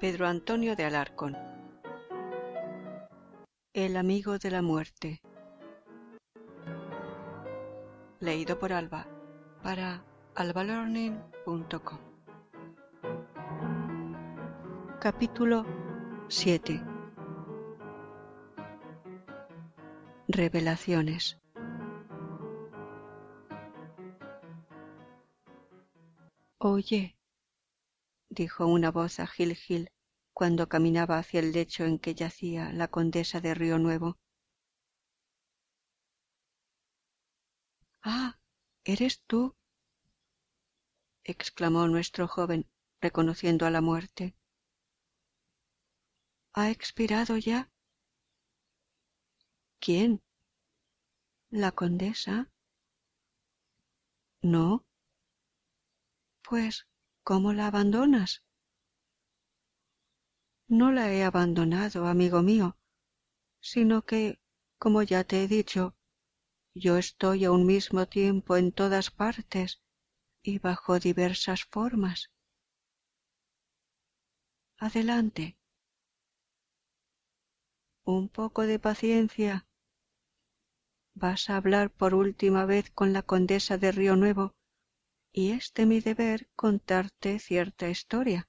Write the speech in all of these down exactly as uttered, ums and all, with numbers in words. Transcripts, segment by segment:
Pedro Antonio de Alarcón. El amigo de la muerte. Leído por Alba para albalearning punto com. Capítulo siete. Revelaciones. Oye, dijo una voz a Gil Gil cuando caminaba hacia el lecho en que yacía la condesa de Río Nuevo. —¡Ah! ¿Eres tú? —exclamó nuestro joven, reconociendo a la muerte. —¿Ha expirado ya? —¿Quién? —¿La condesa? —No. —Pues, ¿cómo la abandonas? —No la he abandonado, amigo mío, sino que, como ya te he dicho, yo estoy a un mismo tiempo en todas partes y bajo diversas formas. Adelante. Un poco de paciencia. Vas a hablar por última vez con la condesa de Río Nuevo y es de mi deber contarte cierta historia.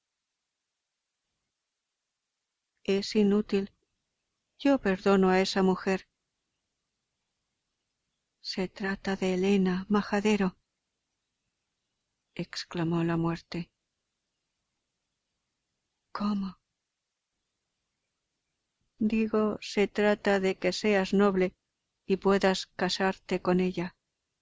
Es inútil. Yo perdono a esa mujer. Se trata de Elena, majadero, exclamó la muerte. ¿Cómo? Digo, se trata de que seas noble y puedas casarte con ella.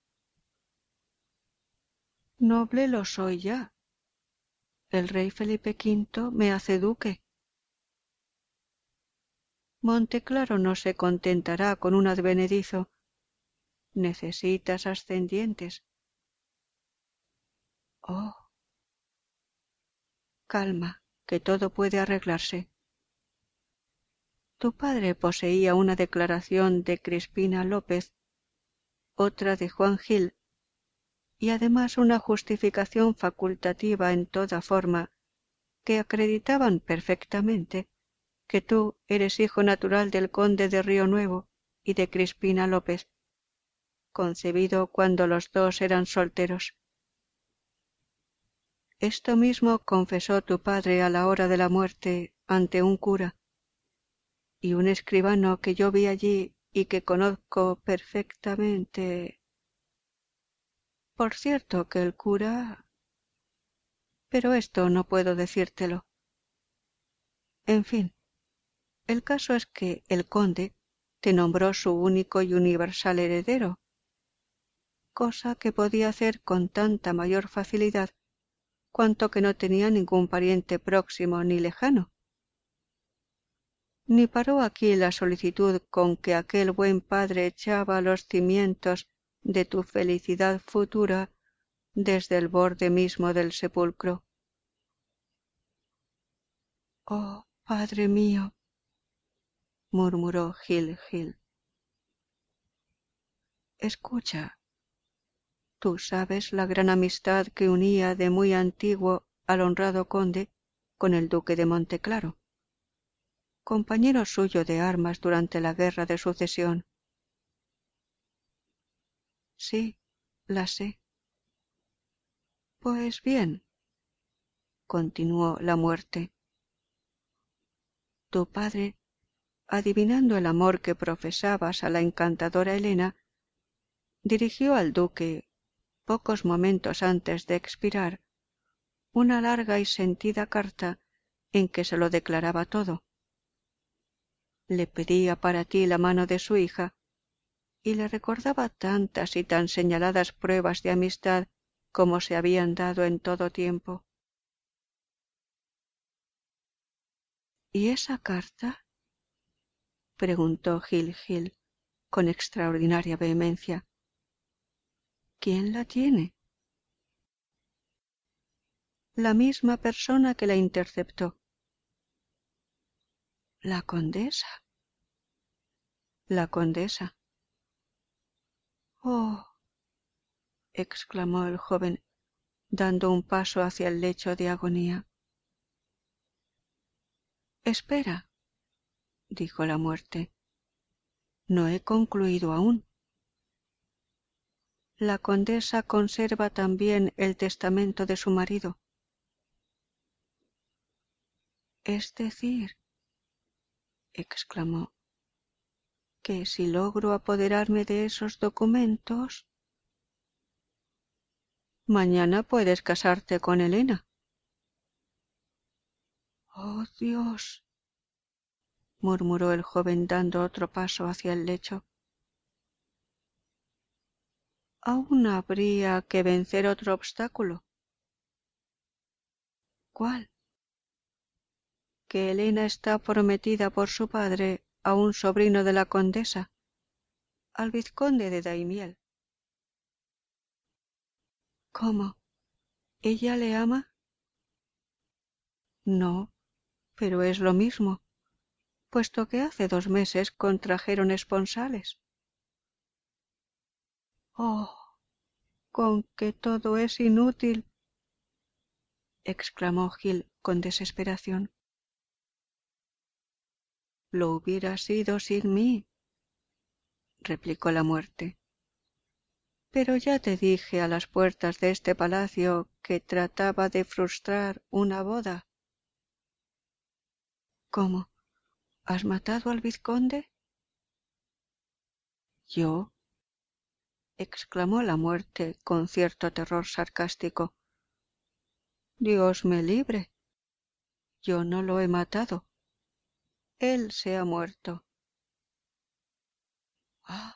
Noble lo soy ya. El rey Felipe quinto me hace duque. Monteclaro no se contentará con un advenedizo. Necesitas ascendientes. Oh. Calma, que todo puede arreglarse. Tu padre poseía una declaración de Crispina López, otra de Juan Gil, y además una justificación facultativa en toda forma, que acreditaban perfectamente que tú eres hijo natural del conde de Río Nuevo y de Crispina López, concebido cuando los dos eran solteros. Esto mismo confesó tu padre a la hora de la muerte ante un cura, y un escribano que yo vi allí y que conozco perfectamente. Por cierto que el cura... Pero esto no puedo decírtelo. En fin, el caso es que el conde te nombró su único y universal heredero, cosa que podía hacer con tanta mayor facilidad cuanto que no tenía ningún pariente próximo ni lejano. Ni paró aquí la solicitud con que aquel buen padre echaba los cimientos de tu felicidad futura desde el borde mismo del sepulcro. Oh, padre mío, murmuró Gil Gil. Escucha, tú sabes la gran amistad que unía de muy antiguo al honrado conde con el duque de Monteclaro, compañero suyo de armas durante la guerra de sucesión. Sí, la sé. Pues bien, continuó la muerte, tu padre, adivinando el amor que profesabas a la encantadora Elena, dirigió al duque, pocos momentos antes de expirar, una larga y sentida carta en que se lo declaraba todo. Le pedía para ti la mano de su hija y le recordaba tantas y tan señaladas pruebas de amistad como se habían dado en todo tiempo. ¿Y esa carta? Preguntó Gil Gil con extraordinaria vehemencia. ¿Quién la tiene? La misma persona que la interceptó. ¿La condesa? La condesa. Oh, exclamó el joven, dando un paso hacia el lecho de agonía. Espera, dijo la muerte. No he concluido aún. La condesa conserva también el testamento de su marido. Es decir, exclamó, que si logro apoderarme de esos documentos... Mañana puedes casarte con Elena. Oh, Dios, murmuró el joven dando otro paso hacia el lecho. Aún habría que vencer otro obstáculo. ¿Cuál? Que Elena está prometida por su padre a un sobrino de la condesa, al vizconde de Daimiel. ¿Cómo? ¿Ella le ama? No, pero es lo mismo, puesto que hace dos meses contrajeron esponsales. Oh, con que todo es inútil, exclamó Gil con desesperación. Lo hubiera sido sin mí, replicó la muerte. Pero ya te dije a las puertas de este palacio que trataba de frustrar una boda. ¿Cómo? ¿Has matado al vizconde? ¿Yo? Exclamó la muerte con cierto terror sarcástico. Dios me libre. Yo no lo he matado. Él se ha muerto. Ah.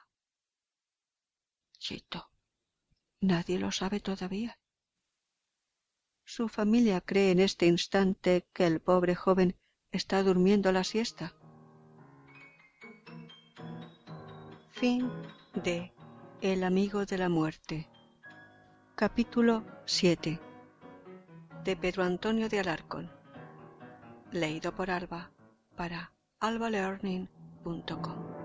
Chito, nadie lo sabe todavía. Su familia cree en este instante que el pobre joven está durmiendo la siesta. Fin de El amigo de la muerte. Capítulo siete. De Pedro Antonio de Alarcón. Leído por Alba para alba learning punto com.